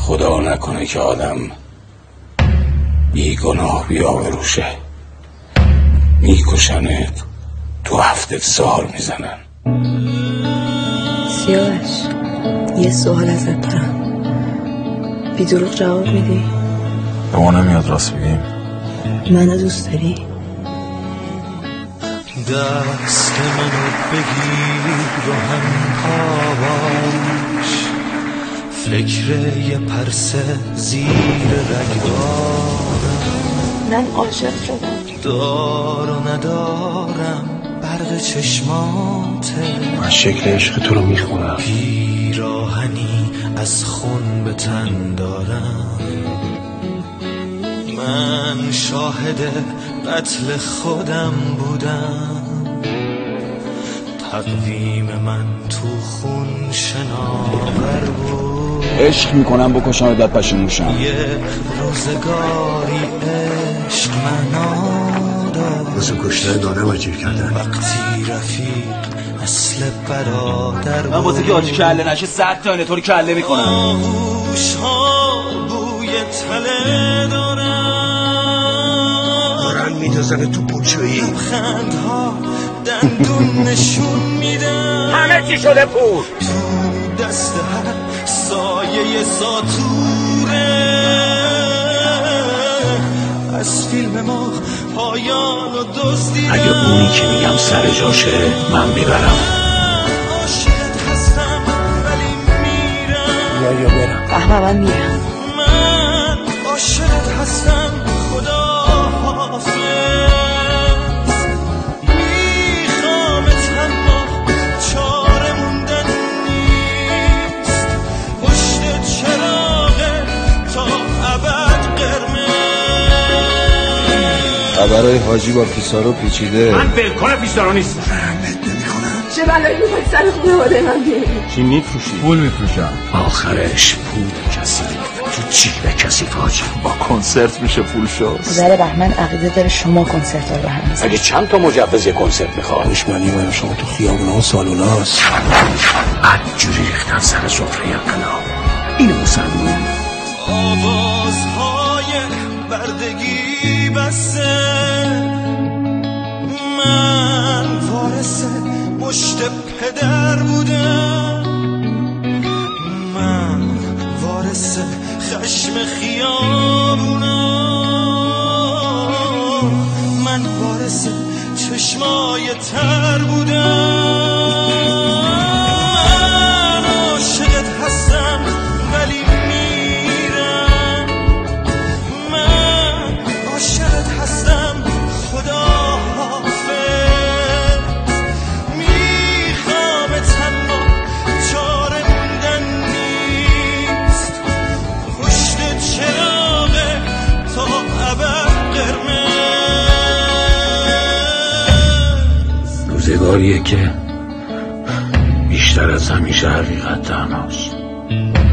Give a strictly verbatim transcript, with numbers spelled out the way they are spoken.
خدا نکنه که آدم بی گناه بیا بروشه، میکشنت، تو هفته سال میزنن. سیاوش یه سوال ازت دارم، بی دروغ جواب میدی؟ به ما نمیاد راست بگیم. منو دوست داری؟ دست منو بگیر رو هم پاواش، فکر یه پرسه زیر رگبارم. من عاشق شدم، دار و ندارم برق چشماته. من شکل عشق تو رو میخونم، پیراهنی از خون به تن دارم. من شاهد قتل خودم بودم، تقویم من تو خون شناور بود. عشق میکنم بکشم داد پشیمونشم. یه روزگاری عشق معنا داشت، واسه کشتن دانه وجیر کردن. وقتی رفیق اصل برادر بود. من واسه که آجی کله نشه صد تا اینه طوری کله میکنم. آغوش ها بوی تله دارن، دارن میدازن تو پوچویی. خندها دندون نشون میدن، همه چی شده پول. تو دست هر سایه ساتوره. از فیلم ما پایان و دزدی. اگه اونی که میگم سر جاشه من میبرم. عاشقت هستم ولی میرم. یا یا برم. فهمه من میرم. من عاشقت هستم خدا حافظ. میخوام تنها چاره موندن نیست، پشت چراغ تا ابد قرمز. خبرهای حاجی با پیسارو پیچیده. من بلکن پیسارو نیستم. رحمت نمیکنم. چه بلایی میخواد سر خانواده من بیاری؟ چی میفروشی؟ پول میفروشم. آخرش پول کسی تو جیب کسی حاجی. با کنسرت میشه پول شد. پدر بهمن عقیده داره شما کنسرت ها رو هم میزنید. اگه چند تا مجوز یه کنسرت میخواد، دشمنی من شما تو خیابونا و سالوناست. بدجوری ریختن سر سفره انقلاب. اینو مسلمون. آوازهای بردگی بسته، من وارث مشت پدر بودم. من وارث خشم خیابونم، من وارث چشمای تر بودم. من عاشقت هستم ولی میرم. من عاشقت هستم خدا حافظ. میخوام تنها چاره موندن نیست، پشت چراغ تا ابد قرمز. روزگاریه که بیشتر از همیشه حقیقت تنهاست.